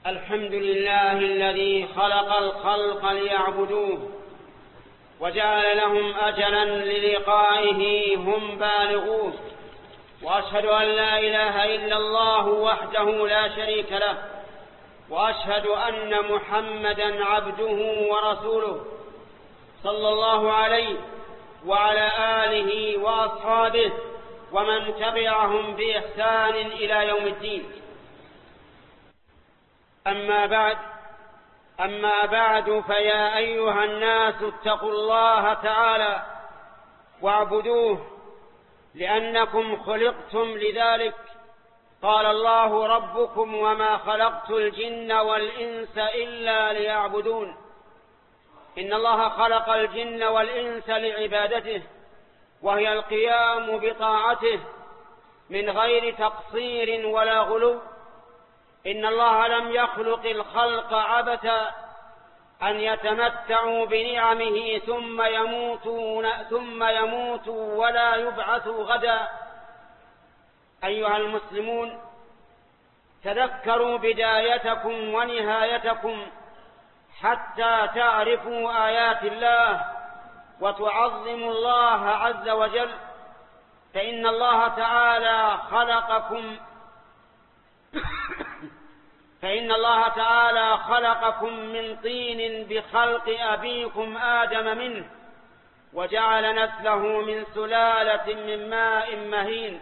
الحمد لله الذي خلق الخلق ليعبدوه وجعل لهم أجلا للقائه هم بالغوه، وأشهد أن لا إله إلا الله وحده لا شريك له، وأشهد أن محمدا عبده ورسوله صلى الله عليه وعلى آله وأصحابه ومن تبعهم بإحسان إلى يوم الدين. أما بعد فيا أيها الناس اتقوا الله تعالى واعبدوه لأنكم خلقتم لذلك. قال الله ربكم وما خلقت الجن والإنس إلا ليعبدون. إن الله خلق الجن والإنس لعبادته، وهي القيام بطاعته من غير تقصير ولا غلو. إن الله لم يخلق الخلق عبثا أن يتمتعوا بنعمه ثم يموتوا ولا يبعثوا غدا. أيها المسلمون، تذكروا بدايتكم ونهايتكم حتى تعرفوا آيات الله وتعظموا الله عز وجل، فإن الله تعالى خلقكم من طين بخلق أبيكم آدم منه، وجعل نسله من سلالة من ماء مهين،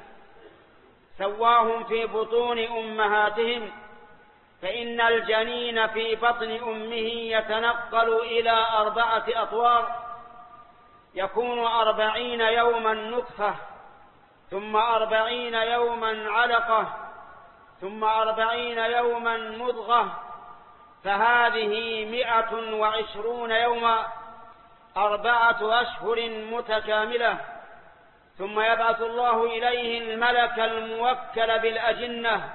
سواهم في بطون أمهاتهم، فإن الجنين في بطن أمه يتنقل إلى 4 أطوار، يكون 40 يوما نطفة، ثم 40 يوما علقة، ثم 40 يوما مضغة، فهذه 120 يوما، 4 أشهر متكاملة. ثم يبعث الله إليه الملك الموكل بالأجنة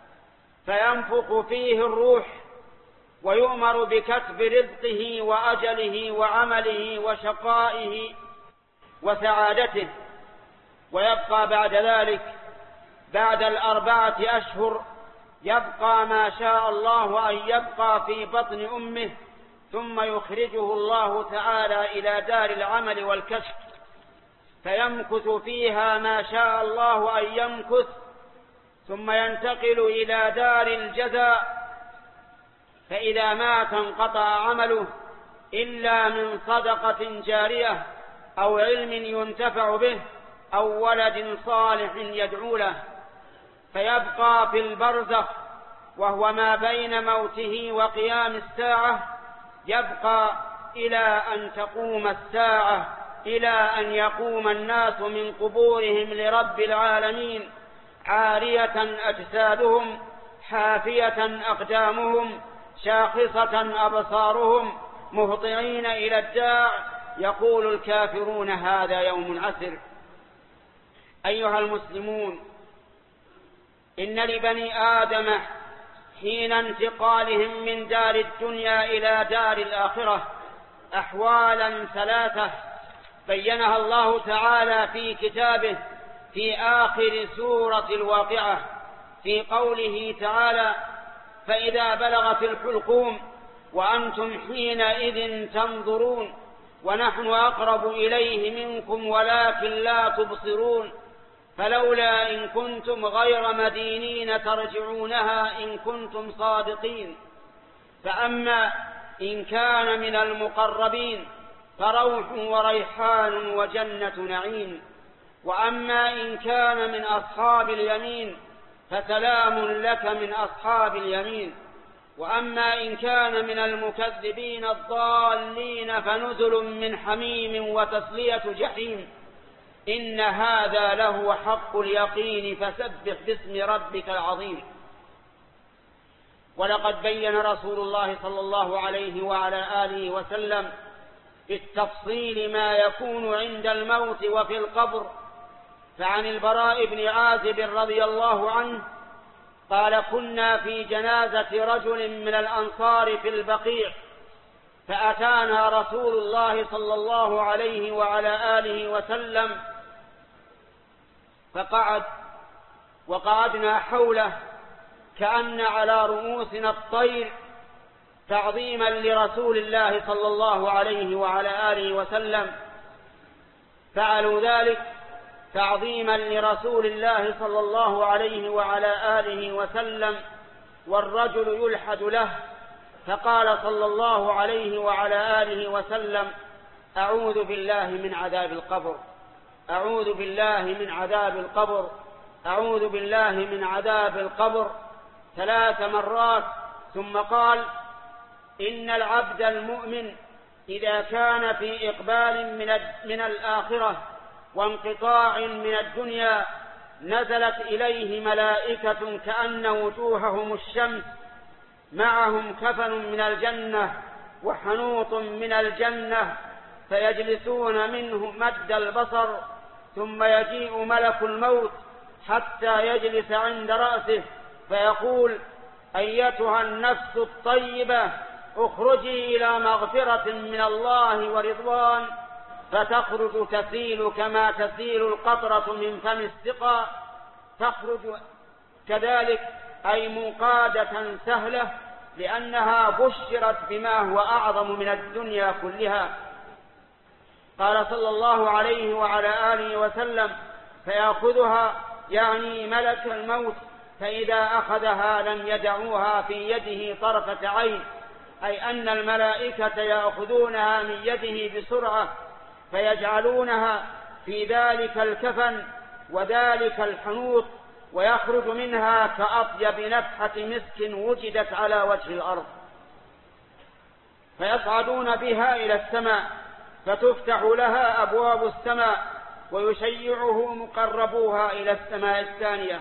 فينفخ فيه الروح، ويؤمر بكتب رزقه وأجله وعمله وشقائه وسعادته. ويبقى بعد ذلك بعد 4 أشهر يبقى ما شاء الله أن يبقى في بطن أمه، ثم يخرجه الله تعالى إلى دار العمل والكسب، فيمكث فيها ما شاء الله أن يمكث، ثم ينتقل إلى دار الجزاء. فإذا مات انقطع عمله إلا من صدقة جارية أو علم ينتفع به أو ولد صالح يدعو له، فيبقى في البرزخ، وهو ما بين موته وقيام الساعة، يبقى إلى أن تقوم الساعة، إلى أن يقوم الناس من قبورهم لرب العالمين، عارية أجسادهم، حافية أقدامهم، شاخصة أبصارهم، مهطعين إلى الداع، يقول الكافرون هذا يوم عسر. أيها المسلمون، إن لبني آدم حين انتقالهم من دار الدنيا إلى دار الآخرة أحوالا 3 بينها الله تعالى في كتابه في آخر سورة الواقعة، في قوله تعالى: فإذا بلغت الحلقوم وأنتم حينئذ تنظرون ونحن أقرب إليه منكم ولكن لا تبصرون، فلولا إن كنتم غير مدينين ترجعونها إن كنتم صادقين. فأما إن كان من المقربين فروح وريحان وجنة نعيم، وأما إن كان من أصحاب اليمين فسلام لك من أصحاب اليمين، وأما إن كان من المكذبين الضالين فنزل من حميم وتصلية جحيم. إن هذا لهو حق اليقين، فسبح باسم ربك العظيم. ولقد بين رسول الله صلى الله عليه وعلى آله وسلم بالتفصيل ما يكون عند الموت وفي القبر. فعن البراء بن عازب رضي الله عنه قال: كنا في جنازة رجل من الأنصار في البقيع، فأتانا رسول الله صلى الله عليه وعلى آله وسلم فقعد وقعدنا حوله، كأن على رؤوسنا الطير تعظيما لرسول الله صلى الله عليه وعلى آله وسلم. فعلوا ذلك تعظيما لرسول الله صلى الله عليه وعلى آله وسلم، والرجل يلحد له. فقال صلى الله عليه وعلى آله وسلم: أعوذ بالله من عذاب القبر، أعوذ بالله من عذاب القبر، أعوذ بالله من عذاب القبر 3 مرات. ثم قال: إن العبد المؤمن إذا كان في إقبال من الآخرة وانقطاع من الدنيا نزلت إليه ملائكة كأن وجوههم الشمس، معهم كفن من الجنة وحنوط من الجنة، فيجلسون منه مد البصر، ثم يجيء ملك الموت حتى يجلس عند رأسه فيقول: أيتها النفس الطيبة اخرجي إلى مغفرة من الله ورضوان، فتخرج تسيل كما تسيل القطرة من فم السقا، تخرج كذلك أي منقادة سهلة، لأنها بشرت بما هو أعظم من الدنيا كلها. قال صلى الله عليه وعلى آله وسلم: فيأخذها يعني ملك الموت، فإذا أخذها لم يدعوها في يده طرفة عين، أي أن الملائكة يأخذونها من يده بسرعة فيجعلونها في ذلك الكفن وذلك الحنوط، ويخرج منها كأطيب نفحة مسك وجدت على وجه الأرض، فيصعدون بها إلى السماء فتفتح لها أبواب السماء ويشيعه مقربوها إلى السماء الثانية.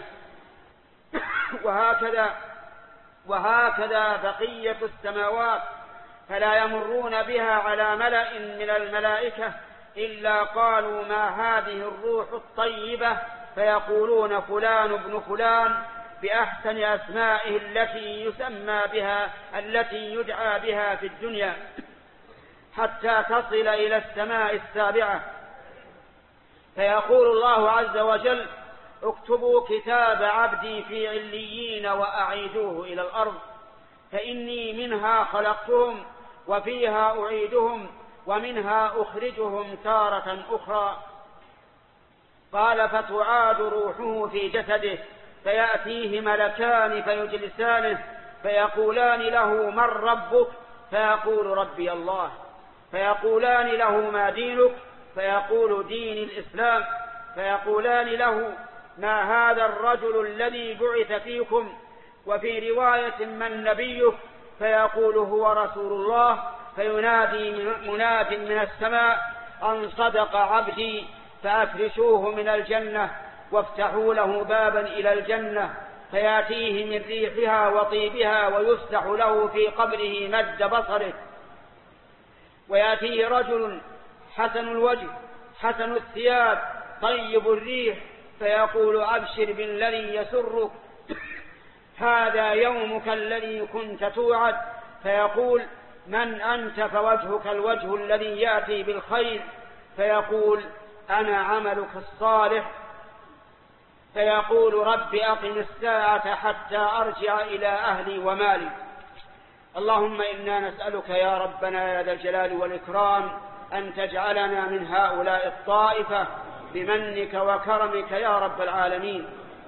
وهكذا بقية السماوات، فلا يمرون بها على ملأ من الملائكة إلا قالوا: ما هذه الروح الطيبة؟ فيقولون: فلان ابن فلان، بأحسن أسمائه التي يسمى بها التي يدعى بها في الدنيا، حتى تصل إلى السماء السابعة. فيقول الله عز وجل: اكتبوا كتاب عبدي في عليين وأعيدوه إلى الأرض، فإني منها خلقتهم وفيها أعيدهم ومنها أخرجهم تارة أخرى. قال: فتعاد روحه في جسده، فيأتيه ملكان فيجلسانه فيقولان له: من ربك؟ فيقول: ربي الله. فيقولان له: ما دينك؟ فيقول: دين الإسلام. فيقولان له: ما هذا الرجل الذي بعث فيكم؟ وفي رواية: من نبيك؟ فيقول: هو رسول الله. فينادي مناد من السماء: أن صدق عبدي، فأفرشوه من الجنة وافتحوا له بابا إلى الجنة، فيأتيه من ريحها وطيبها ويفتح له في قبره مد بصره. ويأتيه رجل حسن الوجه حسن الثياب طيب الريح، فيقول: أبشر بالذي يسرك، هذا يومك الذي كنت توعد. فيقول: من أنت؟ فوجهك الوجه الذي يأتي بالخير. فيقول: أنا عملك الصالح. فيقول: رب أقم الساعة حتى أرجع إلى أهلي ومالي. اللهم إنا نسألك يا ربنا يا ذا الجلال والإكرام أن تجعلنا من هؤلاء الطائفة بمنك وكرمك يا رب العالمين.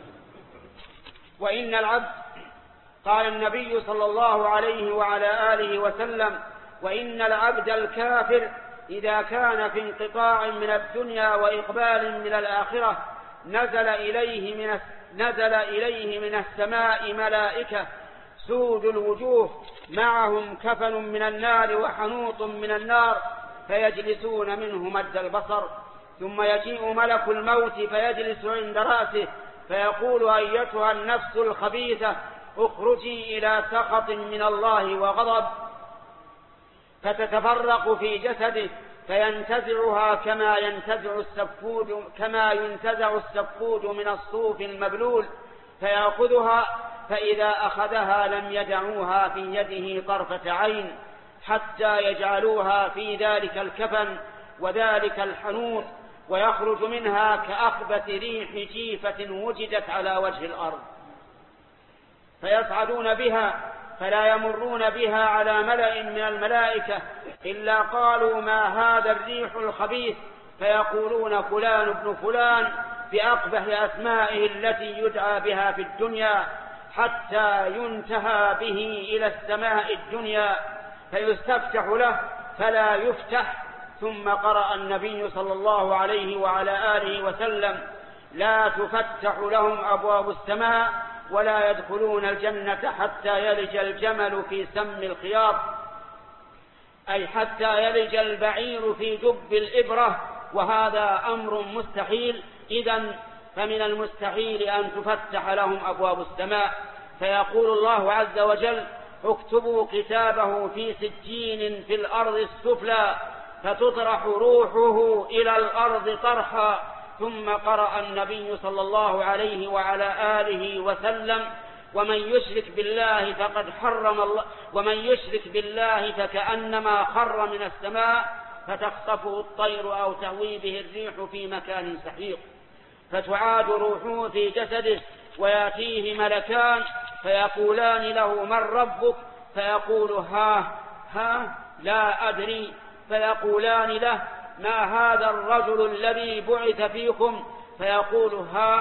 وإن العبد، قال النبي صلى الله عليه وعلى آله وسلم: وإن العبد الكافر إذا كان في انقطاع من الدنيا وإقبال من الآخرة نزل إليه من السماء ملائكة سود الوجوه، معهم كفن من النار وحنوط من النار، فيجلسون منه مد البصر. ثم يجيء ملك الموت فيجلس عند رأسه فيقول: أيتها النفس الخبيثة اخرجي إلى سخط من الله وغضب، فتتفرق في جسده فينتزعها كما ينتزع السفود من الصوف المبلول، فيأخذها، فإذا أخذها لم يدعوها في يده طرفة عين حتى يجعلوها في ذلك الكفن وذلك الحنوط، ويخرج منها كأخبث ريح جيفة وجدت على وجه الأرض. فيصعدون بها فلا يمرون بها على ملأ من الملائكة إلا قالوا ما هذا الريح الخبيث، فيقولون فلان ابن فلان بأقبح أسمائه التي يدعى بها في الدنيا، حتى ينتهى به إلى السماء الدنيا فيستفتح له فلا يفتح. ثم قرأ النبي صلى الله عليه وعلى آله وسلم: لا تفتح لهم أبواب السماء ولا يدخلون الجنة حتى يلج الجمل في سم الخياط، أي حتى يلج البعير في جب الإبرة، وهذا أمر مستحيل. إذن فمن المستحيل أن تفتح لهم أبواب السماء. فيقول الله عز وجل: اكتبوا كتابه في سجين في الأرض السفلى فتطرح روحه إلى الأرض طرحا. ثم قرأ النبي صلى الله عليه وعلى آله وسلم: ومن يشرك بالله فكأنما خر من السماء فتخطفه الطير أو تهوي به الريح في مكان سحيق. فتعاد روحه في جسده ويأتيه ملكان فيقولان له: من ربك؟ فيقول: ها لا أدري. فيقولان له: ما هذا الرجل الذي بعث فيكم؟ فيقول: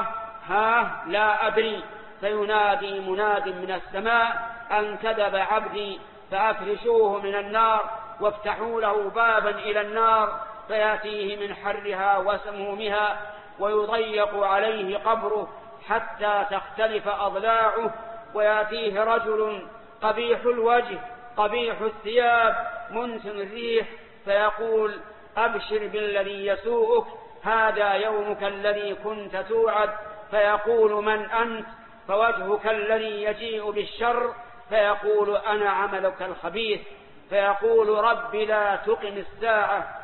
ها لا أدري. فينادي مناد من السماء: أن كذب عبدي، فأفرشوه من النار وافتحوا له بابا إلى النار فيأتيه من حرها وسمومها ويضيق عليه قبره حتى تختلف أضلاعه، ويأتيه رجل قبيح الوجه قبيح الثياب منتن الريح فيقول: أبشر بالذي يسوءك، هذا يومك الذي كنت توعد. فيقول: من أنت؟ فوجهك الذي يجيء بالشر. فيقول: أنا عملك الخبيث. فيقول: رب لا تقم الساعة.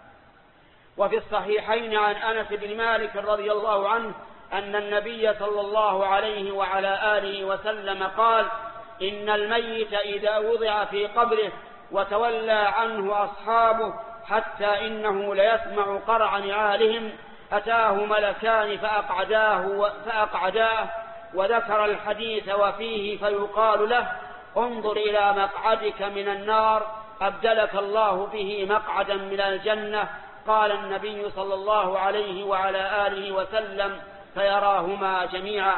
وفي الصحيحين عن أنس بن مالك رضي الله عنه أن النبي صلى الله عليه وعلى آله وسلم قال: إن الميت إذا وضع في قبره وتولى عنه أصحابه حتى إنه ليسمع قرع نعالهم أتاه ملكان فأقعداه وذكر الحديث وفيه فيقال له: انظر إلى مقعدك من النار أبدلك الله به مقعدا من الجنة. قال النبي صلى الله عليه وعلى آله وسلم: فيراهما جميعا.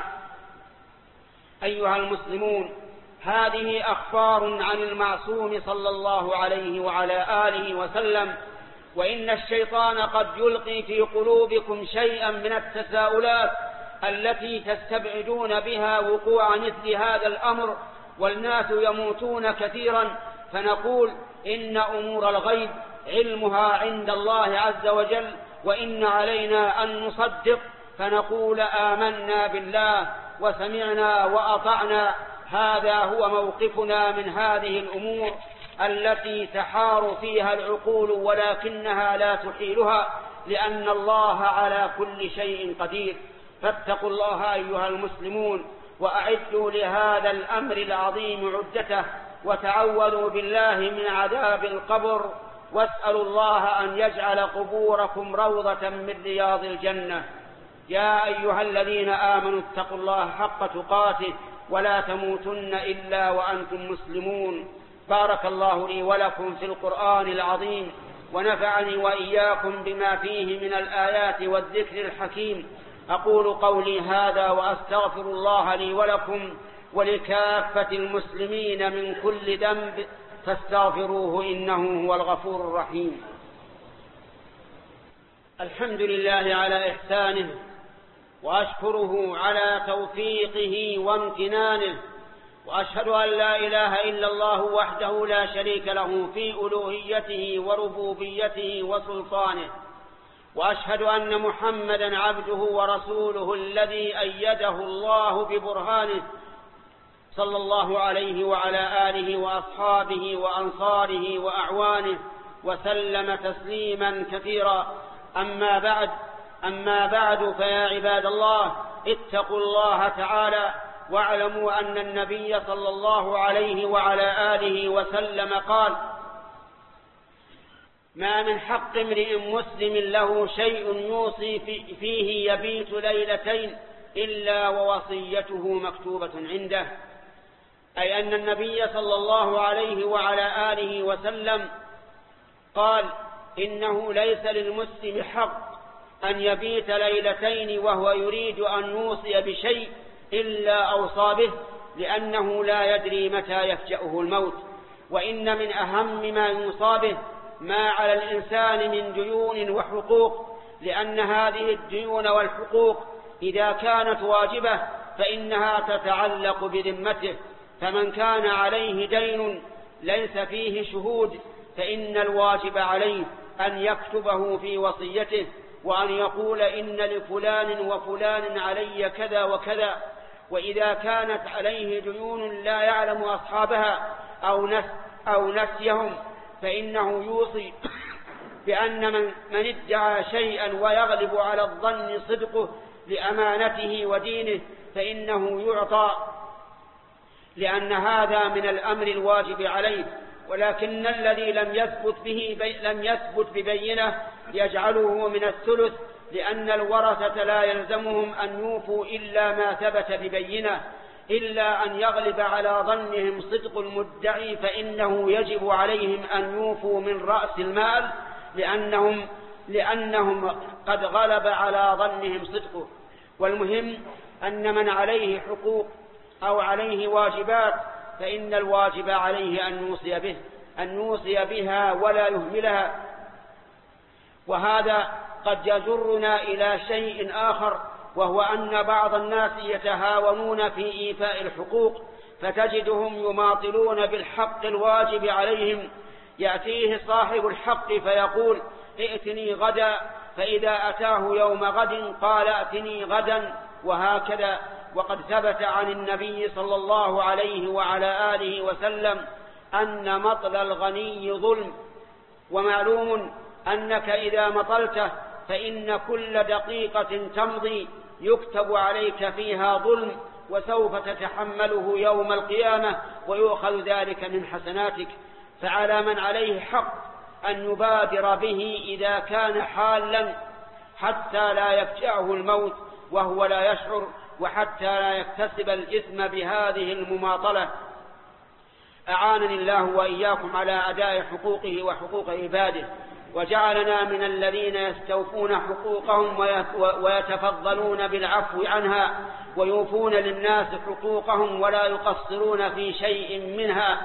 أيها المسلمون، هذه أخبار عن المعصوم صلى الله عليه وعلى آله وسلم، وإن الشيطان قد يلقي في قلوبكم شيئا من التساؤلات التي تستبعدون بها وقوع مثل هذا الأمر، والناس يموتون كثيرا. فنقول: إن أمور الغيب علمها عند الله عز وجل، وإن علينا أن نصدق فنقول: آمنا بالله وسمعنا وأطعنا. هذا هو موقفنا من هذه الأمور التي تحار فيها العقول ولكنها لا تحيلها، لأن الله على كل شيء قدير. فاتقوا الله أيها المسلمون، وأعدوا لهذا الأمر العظيم عدته، وتعوذوا بالله من عذاب القبر، واسألوا الله أن يجعل قبوركم روضة من رياض الجنة. يا أيها الذين آمنوا اتقوا الله حق تقاته ولا تموتن إلا وأنتم مسلمون. بارك الله لي ولكم في القرآن العظيم، ونفعني وإياكم بما فيه من الآيات والذكر الحكيم. أقول قولي هذا وأستغفر الله لي ولكم ولكافة المسلمين من كل ذنب فاستغفروه إنه هو الغفور الرحيم. الحمد لله على إحسانه، وأشكره على توفيقه وامتنانه، وأشهد أن لا إله إلا الله وحده لا شريك له في ألوهيته وربوبيته وسلطانه، وأشهد أن محمدا عبده ورسوله الذي أيده الله ببرهانه صلى الله عليه وعلى آله وأصحابه وأنصاره وأعوانه وسلم تسليما كثيرا. أما بعد فيا عباد الله، اتقوا الله تعالى واعلموا أن النبي صلى الله عليه وعلى آله وسلم قال: ما من حق امرئ مسلم له شيء يوصي فيه يبيت ليلتين إلا ووصيته مكتوبة عنده. أي أن النبي صلى الله عليه وعلى آله وسلم قال: إنه ليس للمسلم حق أن يبيت ليلتين وهو يريد أن يوصي بشيء إلا أوصى به، لأنه لا يدري متى يفجأه الموت. وإن من أهم ما يوصى به ما على الإنسان من ديون وحقوق، لأن هذه الديون والحقوق إذا كانت واجبة فإنها تتعلق بذمته، فمن كان عليه دين ليس فيه شهود فإن الواجب عليه أن يكتبه في وصيته، وأن يقول: إن لفلان وفلان علي كذا وكذا. وإذا كانت عليه ديون لا يعلم أصحابها أو نسيهم فإنه يوصي بأن من ادعى شيئا ويغلب على الظن صدقه لأمانته ودينه فإنه يعطى، لأن هذا من الأمر الواجب عليه. ولكن الذي لم يثبت ببينة يجعله من الثلث، لأن الورثة لا يلزمهم أن يوفوا إلا ما ثبت ببينة، إلا أن يغلب على ظنهم صدق المدعي فإنه يجب عليهم أن يوفوا من رأس المال، لأنهم قد غلب على ظنهم صدقه. والمهم أن من عليه حقوق أو عليه واجبات فإن الواجب عليه أن يوصي بها ولا يهملها. وهذا قد يجرنا إلى شيء آخر، وهو أن بعض الناس يتهاونون في إيفاء الحقوق، فتجدهم يماطلون بالحق الواجب عليهم. يأتيه صاحب الحق فيقول: ائتني غدا، فإذا أتاه يوم غد قال: ائتني غدا، وهكذا. وقد ثبت عن النبي صلى الله عليه وعلى آله وسلم أن مطل الغني ظلم، ومعلوم أنك إذا مطلته فإن كل دقيقة تمضي يكتب عليك فيها ظلم، وسوف تتحمله يوم القيامة ويؤخذ ذلك من حسناتك. فعلى من عليه حق أن يبادر به إذا كان حالا حتى لا يفجأه الموت وهو لا يشعر، وحتى لا يكتسب الإثم بهذه المماطلة. أعانني الله وإياكم على أداء حقوقه وحقوق عباده، وجعلنا من الذين يستوفون حقوقهم ويتفضلون بالعفو عنها، ويوفون للناس حقوقهم ولا يقصرون في شيء منها.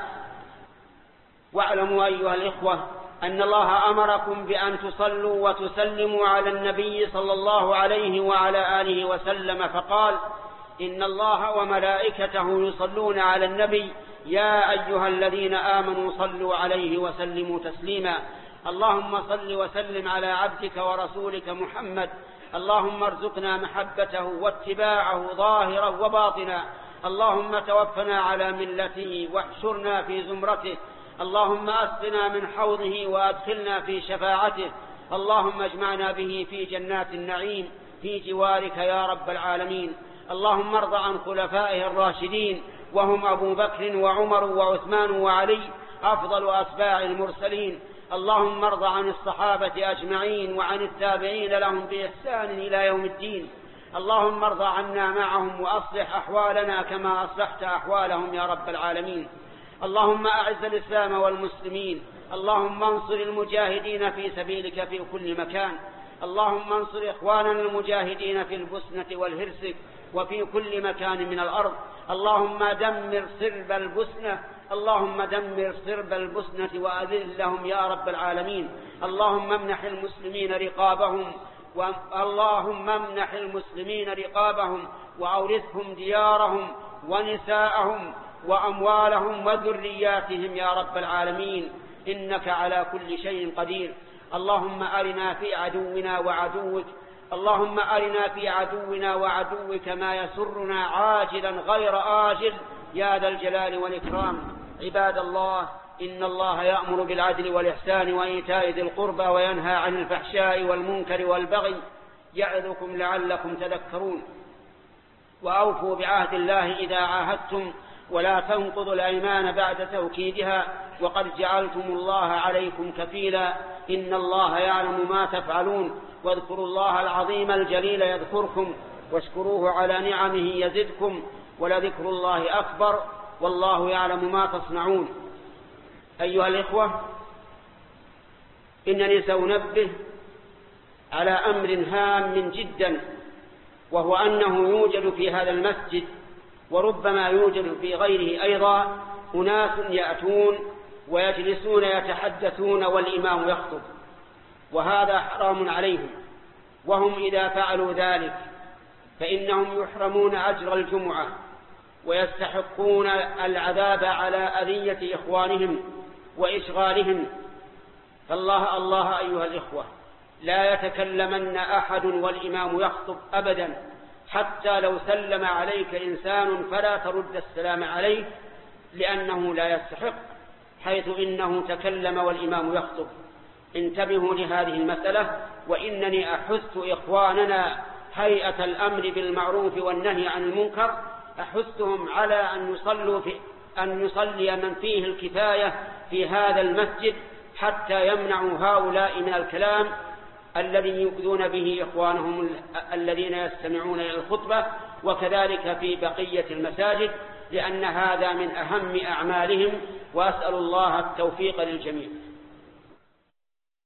واعلموا أيها الإخوة أن الله أمركم بأن تصلوا وتسلموا على النبي صلى الله عليه وعلى آله وسلم، فقال: إن الله وملائكته يصلون على النبي يا أيها الذين آمنوا صلوا عليه وسلموا تسليما. اللهم صل وسلم على عبدك ورسولك محمد. اللهم ارزقنا محبته واتباعه ظاهرا وباطنا. اللهم توفنا على ملته واحشرنا في زمرته. اللهم أسقنا من حوضه وأدخلنا في شفاعته. اللهم اجمعنا به في جنات النعيم في جوارك يا رب العالمين. اللهم ارض عن خلفائه الراشدين، وهم أبو بكر وعمر وعثمان وعلي أفضل أتباع المرسلين. اللهم ارض عن الصحابة أجمعين وعن التابعين لهم بإحسان إلى يوم الدين. اللهم ارض عنا معهم وأصلح أحوالنا كما أصلحت أحوالهم يا رب العالمين. اللهم أعز الإسلام والمسلمين. اللهم انصر المجاهدين في سبيلك في كل مكان. اللهم انصر إخواننا المجاهدين في البوسنة والهرسك وفي كل مكان من الأرض. اللهم دمر صرب البوسنة. اللهم دمر صرب البوسنة وأذلهم يا رب العالمين. اللهم امنح المسلمين رقابهم وأورثهم ديارهم ونساءهم وأموالهم وذرياتهم يا رب العالمين، إنك على كل شيء قدير. اللهم أرنا في عدونا وعدوك ما يسرنا عاجلا غير آجل يا ذا الجلال والإكرام. عباد الله، إن الله يأمر بالعدل والإحسان وإيتاء ذي القربى وينهى عن الفحشاء والمنكر والبغي يعظكم لعلكم تذكرون. وأوفوا بعهد الله إذا عاهدتم، ولا تنقضوا الأيمان بعد توكيدها، وقد جعلتم الله عليكم كفيلا، إن الله يعلم ما تفعلون. واذكروا الله العظيم الجليل يذكركم، واشكروه على نعمه يزدكم، ولذكر الله أكبر، والله يعلم ما تصنعون. أيها الإخوة، إنني سأنبه على أمر هام جدا، وهو أنه يوجد في هذا المسجد وربما يوجد في غيره أيضا أناس يأتون ويجلسون يتحدثون والإمام يخطب، وهذا حرام عليهم، وهم إذا فعلوا ذلك فإنهم يحرمون أجر الجمعة ويستحقون العذاب على أذية إخوانهم وإشغالهم. فالله الله أيها الإخوة، لا يتكلمن أحد والإمام يخطب أبدا، حتى لو سلم عليك إنسان فلا ترد السلام عليه، لأنه لا يستحق، حيث إنه تكلم والإمام يخطب. انتبهوا لهذه المسألة، وإنني أحث إخواننا هيئة الأمر بالمعروف والنهي عن المنكر، أحثهم على أن يصلي من فيه الكفاية في هذا المسجد، حتى يمنعوا هؤلاء من الكلام الذي يؤذون به إخوانهم الذين يستمعون إلى الخطبة، وكذلك في بقية المساجد، لأن هذا من أهم أعمالهم، وأسأل الله التوفيق للجميع.